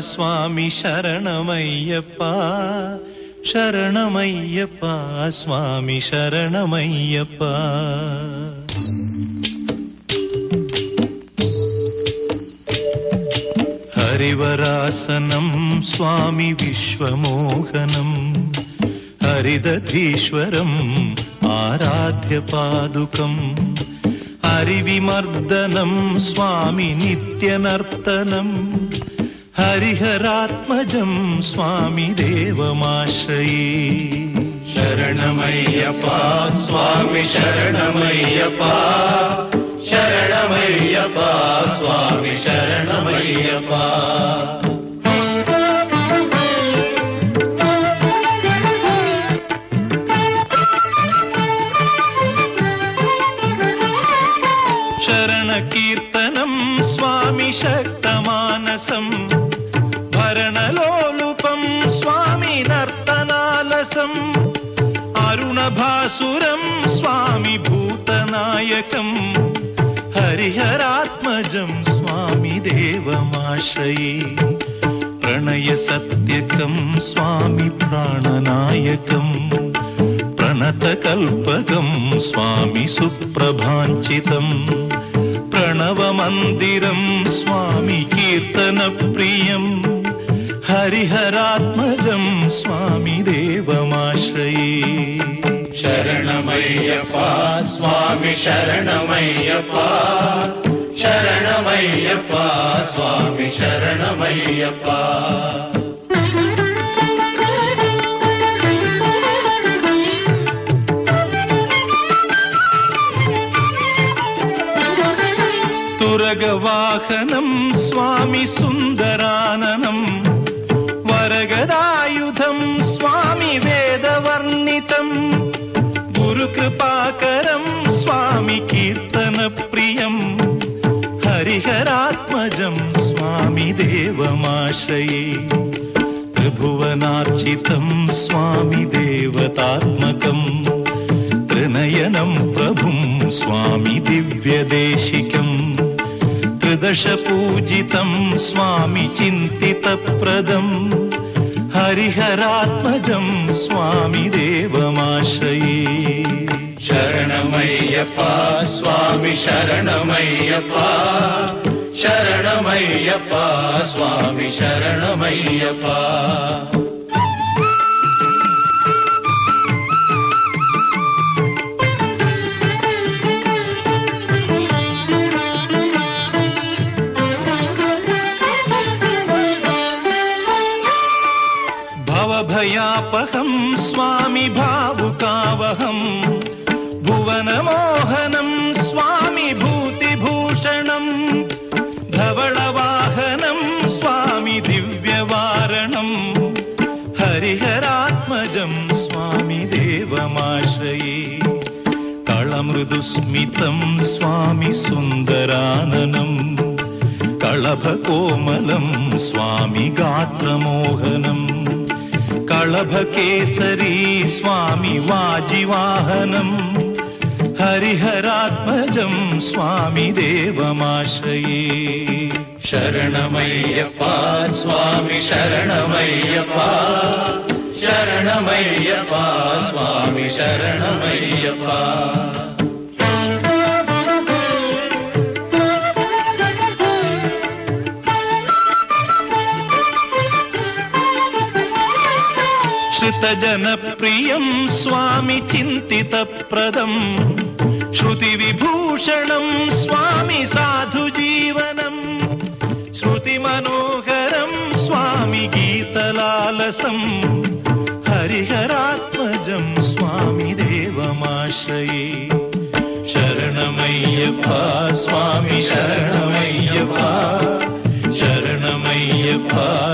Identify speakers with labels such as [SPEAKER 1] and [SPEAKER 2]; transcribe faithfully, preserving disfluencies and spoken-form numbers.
[SPEAKER 1] സ്വാമി ശരണമയ്യപ്പ ശരണമയ്യപ്പ സ്വാമി ശരണമയ്യപ്പ. ഹരിവരാസനം സ്വാമി വിശ്വമോഹനം ഹരിദധീശ്വരം ആരാധ്യപാദുകം ഹരിവിമർദ്ദനം സ്വാമി നിത്യനർത്തനം ഹരിഹരാത്മജം സ്വാമി ദേവമാശ്രയേ.
[SPEAKER 2] ശരണമയ്യപ്പ സ്വാമി ശരണമയ്യപ്പ ശരണമയ്യപ്പ സ്വാമി ശരണമയ്യപ്പ.
[SPEAKER 1] ശരണകീർത്തനം സ്വാമി ശക്തമാനസം ഭരണലോലുപം സ്വാമി നർത്തനാലസം അരുണഭാസുരം സ്വാമി ഭൂതനായകം ഹരിഹരാത്മജം സ്വാമി ദേവമാശ്രയേ. പ്രണയസത്യകം സ്വാമി പ്രാണനായകം പ്രണതകൽപകം സ്വാമി സുപ്രഭാഞ്ചിതം പ്രണവമന്ദിരം സ്വാമി കീർത്തനപ്രിയം ഹരിഹരാത്മജം സ്വാമി ദേവമാശ്രയേ.
[SPEAKER 2] ശരണമയ്യപ്പ സ്വാമി ശരണമയ്യപ്പ ശരണമയ്യപ്പ സ്വാമി ശരണമയ്യപ്പ.
[SPEAKER 1] തുരഗവാഹനം സ്വാമി സുന്ദരാനനം വരഗദായുധം സ്വാമി വേദവർണ്ണിതം ഗുരുകൃപാകരം സ്വാമി കീർത്തനപ്രിയം ഹരിഹരാത്മജം സ്വാമി ദേവമാശ്രയേ. ത്രിഭുവനാർച്ചിതം സ്വാമി ദേവതാത്മകം ത്രിനയനം പ്രഭും സ്വാമി ദിവ്യദേശികം ത്രിദശപൂജിതം സ്വാമി ചിന്തിതപ്രദം ഹരിഹരാത്മജം സ്വാമി ദേവമാശ്രയേ.
[SPEAKER 2] ശരണമയ്യപ്പ സ്വാമി ശരണമയ്യപ്പ ശരണമയ്യപ്പ സ്വാമി ശരണമയ്യപ്പ.
[SPEAKER 1] ഭവഭയാപഹം സ്വാമി ഭാവുകാവഹം ഭുവനമോഹനം സ്വാമി ഭൂതിഭൂഷണം ധവളവാഹനം സ്വാമി ദിവ്യവാരണം ഹരിഹരാത്മജം സ്വാമി ദേവമാശ്രയേ. കളമൃദുസ്മിതം സ്വാമി സുന്ദരാനനം കളഭകോമലം സ്വാമി ഗാത്രമോഹനം കളഭകേസരി സ്വാമി വാജിവാഹനം ഹരിഹരാത്മജം സ്വാമി ദേവമാശ്രയേ.
[SPEAKER 2] ശരണമയ്യപ്പ സ്വാമി ശരണമയ്യപ്പ ശരണമയ്യപ്പ സ്വാമി ശരണമയ്യപ്പ.
[SPEAKER 1] ശ്രുതജനപ്രിയം സ്വാമി ചിന്തിതപ്രദം ശ്രുതിവിഭൂഷണം സ്വാമി സാധുജീവനം ശ്രുതിമനോഹരം സ്വാമി ഗീതലാലസം ഹരിഹരാത്മജം സ്വാമി ദേവമാശ്രയേ. ശരണമയ്യപ്പ സ്വാമി ശരണമയ്യപ്പ ശരണമയ്യപ്പ